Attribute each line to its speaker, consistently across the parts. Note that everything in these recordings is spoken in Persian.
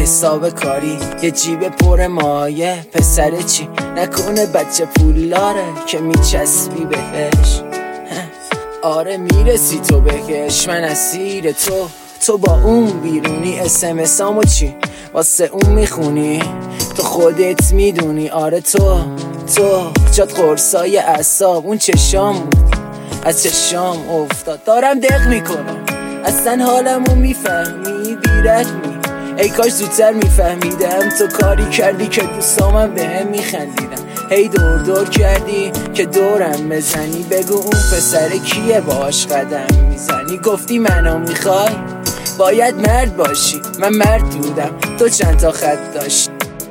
Speaker 1: حساب کاری، یه جیب پر مایه. پسر چی نکنه بچه پولاره که میچسبی بهش؟ آره میرسی تو بهش، من اسیر تو با اون بیرونی. اسمسامو چی واسه اون میخونی؟ تو خودت میدونی. آره تو جات قرصای اعصاب، اون چشام از چشام افتاد. دارم دق میکنم اصلا حالمو میفهمی بیرحمی. ای کاش زودتر میفهمیدم تو کاری کردی که دوستامم بهم میخندیدن. هی دور کردی که دورم بزنی. بگو اون پسر کیه باش قدم میزنی؟ گفتی منو میخوای باید مرد باشی. من مرد بودم تو چند تا خط داشتی.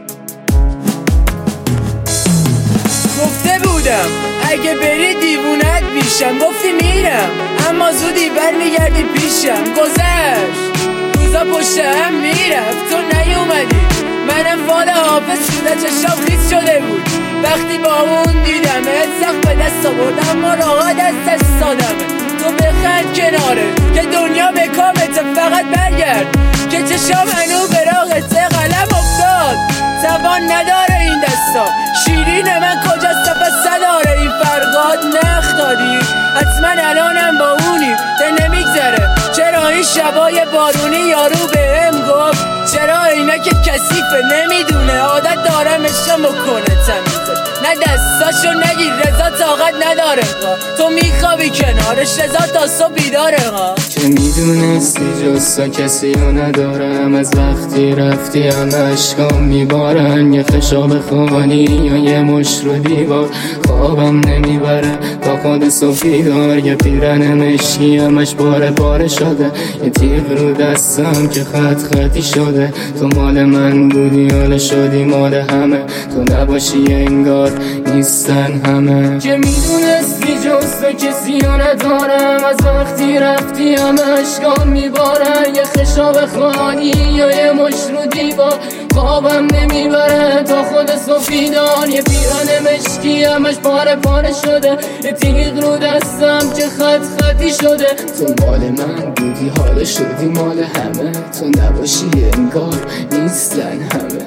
Speaker 1: گفته بودم اگه بری دیوونت میشم. گفتی میرم اما زودی برمیگردی پیشم. گذشت روزا پشت هم میرفت تو نیومدی. منم فال حافظ شده چشام خیس شده بود وقتی با اون دیدمت. سخت به دست آوردم اما راحت از دست دادمه. تو بخند کناره که دنیا به کامته. فقط برگرد که چشام هنو براغته. قلم افتاد توان نداره این دستا. شیرین من کجاست پس داره این فرقات؟ نخ دادی حتما الانم با اونی. ده نمیگذره چرا این شبای بارونی؟ یارو بهم گفت چرا اینا که کثیفه نمیدونه. عادت دارم اشتم بکنه تمیزش. نه دستاشو نگیر رضا طاقت نداره. تو میخوابی کنارش رضا تا صبح بیداره.
Speaker 2: که میدونستی جستا کسی رو ندارم. از وقتی رفتی همه عشقام میبارن. یه خشاب خانی یا یه مش رو دیوار خوابم نمیبره تا خود صبح بیدار. یه پیرن مشکی همش پاره شده. یه تیغ رو دستم که خطی شده. تو مال من بودی حالا شدی مال همه. تو نباشی انگار نیستن همه. که میدونستی جستا کسی رو ندارم. از وقتی رفتی همه عشقام میبارن. یه خشاب خانی یا یه مش رو دیوار خوابم نمیبره تا خود صبح بیدار. یه پیرن مشکی همش پاره شده. یه تیغ رو دستم که خطی شده. تو مال من بودی حالا شدی مال همه. تو نباشی انگار نیستن همه.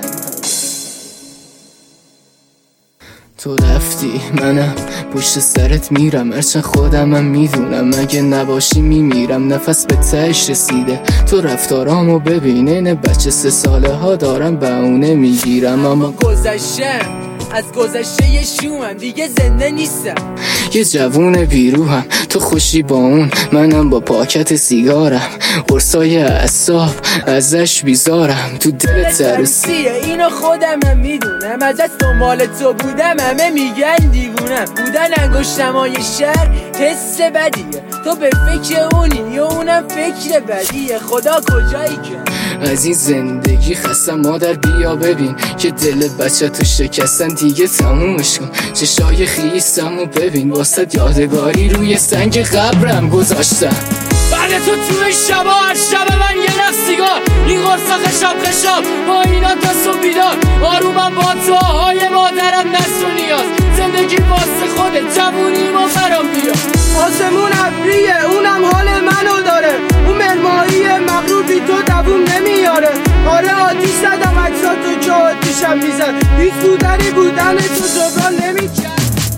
Speaker 2: تو رفتی منم پشت سرت میرم. هرچند خودمم میدونم اگه نباشی میمیرم. نفس به تهش رسیده تو رفتارامو ببین. اینه بچه 3 ساله ها دارم بهونه میگیرم. اما
Speaker 1: از گذشته یه شومم دیگه زنده نیستم.
Speaker 2: یه جوون بیروهم تو خوشی با اون منم با پاکت سیگارم. قرصای اعصاب ازش بیزارم. تو دلت عروسیه
Speaker 1: اینو خودمم میدونم. از دنبال تو بودم همه میگن دیوونم. بودن انگشتمای شهر حس بدیه. تو به فکر اونی یا اونم فکر بدیه. خدا کجایی که
Speaker 2: از این زندگی خستم مادر. بیا ببین که دل بچه تو شکستن دیگه تمومش کن. چشای خیستم و ببین واسه یادگاری روی سنگ قبرم گذاشتم. بعد تو توی شبا هر شب من یه نفس سیگار. این قرصا خشاب با اینا تا صبح بیدار. آرومم با دعاهای مادرم نصر و نیاز. زندگی واسه خودت جوونی ما برام بیاد.
Speaker 3: آسمون ابریه اونم حال منو داره. اون مرمایی مغرور بی تو دووم نمیاره. آره آتیش زدم عکساتو که آتیشم میزد. هیچ بودنی بودن تو جبران نمیکرد.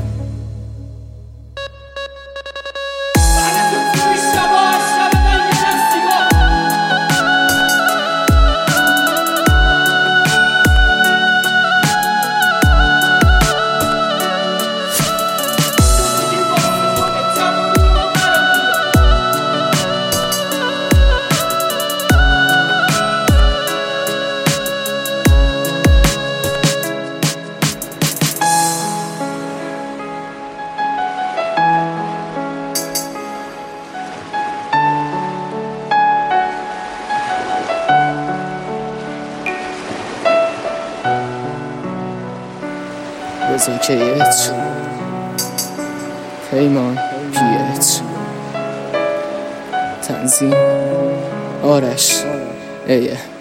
Speaker 2: رضا کیچ پیمان پیچ تنظیم آرش ایه